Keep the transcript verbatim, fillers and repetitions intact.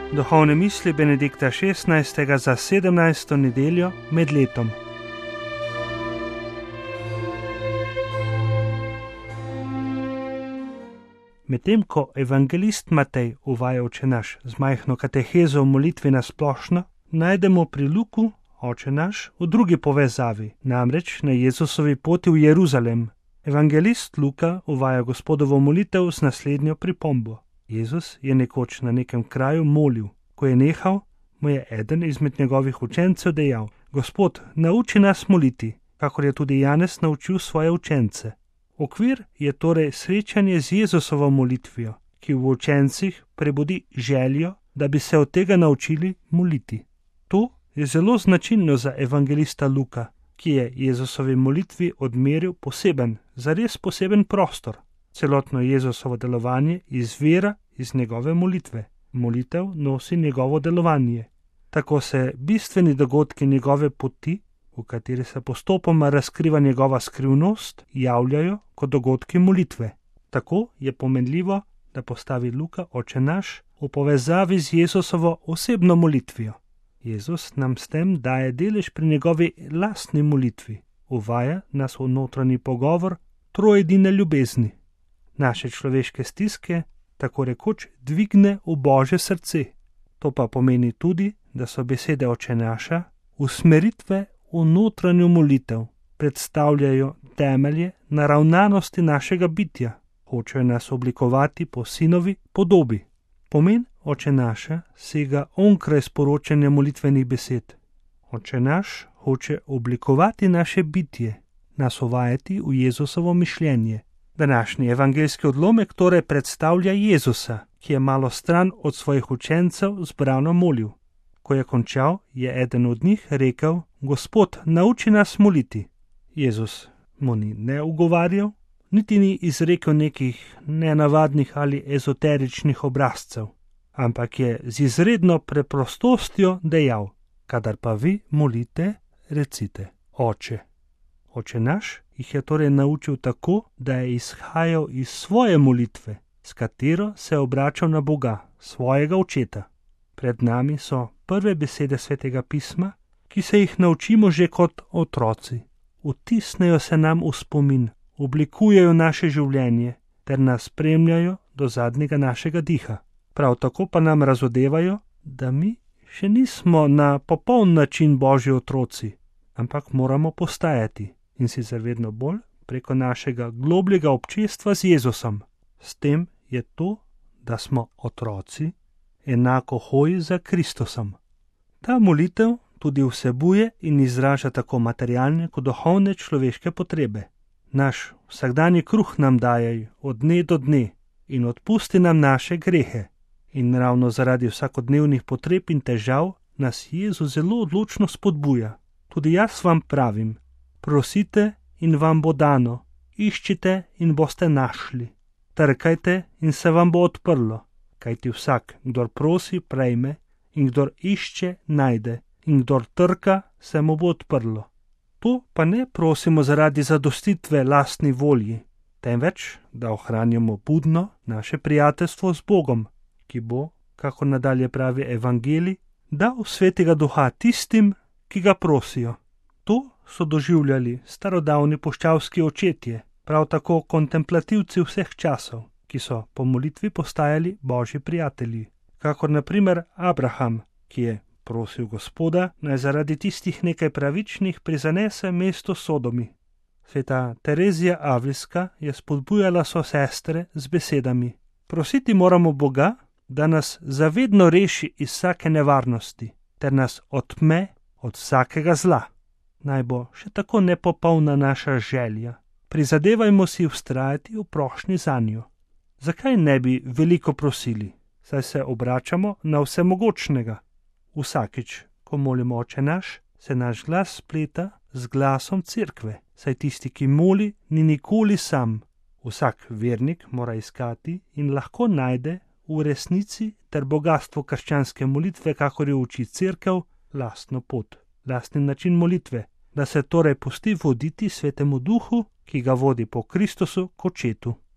Duhovne misli Benedikta šestnajstega za sedemnajsto nedeljo med letom. Medtem ko evangelist Matej uvaja Oče naš z majhno katehezo v molitvi na splošno, najdemo pri Luku Oče naš v drugi povezavi, namreč na Jezusovi poti v Jeruzalem. Evangelist Luka uvaja Gospodovo molitev z naslednjo pripombo. Jezus je nekoč na nekem kraju molil. Ko je nehal, mu je eden izmed njegovih učencev dejal: Gospod, nauči nas moliti, kakor je tudi Janez naučil svoje učence. Okvir je torej srečanje z Jezusovo molitvijo, ki v učencih prebudi željo, da bi se od tega naučili moliti. To je zelo značilno za evangelista Luka, ki je Jezusovi molitvi odmeril poseben, zares poseben prostor. Celotno Jezusovo delovanje izvira iz njegove molitve. Molitev nosi njegovo delovanje. Tako se bistveni dogodki njegove poti, v kateri se postopoma razkriva njegova skrivnost, javljajo kot dogodki molitve. Tako je pomenljivo, da postavi Luka Oče naš v povezavi z Jezusovo osebno molitvijo. Jezus nam s tem daje delež pri njegovi lastni molitvi, uvaja nas v notranji pogovor trojedine ljubezni. Naše človeške stiske tako rekoč dvigne v Božje srce. To pa pomeni tudi, da so besede Oče naša usmeritve v notranjo molitev, predstavljajo temelje naravnanosti našega bitja, hočejo nas oblikovati po sinovi podobi. Pomen Oče naša sega onkraj sporočanja molitvenih besed. Oče naš hoče oblikovati naše bitje, nas uvajati v Jezusovo mišljenje. Današnji evangeljski odlomek torej predstavlja Jezusa, ki je malo stran od svojih učencev zbrano molil. Ko je končal, je eden od njih rekel: Gospod, nauči nas moliti. Jezus mu ni ne ugovarjal, niti ni izrekel nekih nenavadnih ali ezoteričnih obrazcev, ampak je z izredno preprostostjo dejal: Kadar pa vi molite, recite: Oče. Oče naš jih je torej naučil tako, da je izhajal iz svoje molitve, s katero se je obračal na Boga, svojega očeta. Pred nami so prve besede Svetega pisma, ki se jih naučimo že kot otroci. Vtisnejo se nam v spomin, oblikujejo naše življenje ter nas spremljajo do zadnjega našega diha. Prav tako pa nam razodevajo, da mi še nismo na popoln način Božji otroci, ampak moramo postajati, in sicer vedno bolj preko našega globljega občestva z Jezusom. S tem je to, da smo otroci, enako hoji za Kristusom. Ta molitev tudi vsebuje in izraža tako materialne kot duhovne človeške potrebe. Naš vsakdanji kruh nam dajaj od dne do dne in odpusti nam naše grehe. In ravno zaradi vsakodnevnih potreb in težav nas Jezus zelo odločno spodbuja. Tudi jaz vam pravim: prosite in vam bo dano, iščite in boste našli, trkajte in se vam bo odprlo, kajti vsak, kdor prosi, prejme, in kdor išče, najde, in kdor trka, se mu bo odprlo. To pa ne prosimo zaradi zadostitve lastni volji, temveč, da ohranjamo budno naše prijateljstvo z Bogom, ki bo, kako nadalje pravi evangelij, dal Svetega Duha tistim, ki ga prosijo. To so doživljali starodavni puščavski očetje, prav tako kontemplativci vseh časov, ki so po molitvi postajali Božji prijatelji, kakor na primer Abraham, ki je prosil Gospoda, naj zaradi tistih nekaj pravičnih prizanese mesto Sodomi. Sveta Terezija Avlijska je spodbujala so sestre z besedami: prositi moramo Boga, da nas zavedno reši iz vsake nevarnosti, ter nas odtme od vsakega zla. Naj bo še tako nepopolna naša želja, prizadevajmo si vztrajati v prošnji zanjo. Zakaj ne bi veliko prosili, saj se obračamo na vsemogočnega? Vsakič, ko molimo Oče naš, se naš glas spleta z glasom cerkve, saj tisti, ki moli, ni nikoli sam. Vsak vernik mora iskati in lahko najde v resnici ter bogatstvo krščanske molitve, kakor jo uči cerkev, lastno pot, lastni način molitve, da se torej pusti voditi Svetemu Duhu, ki ga vodi po Kristusu k Očetu.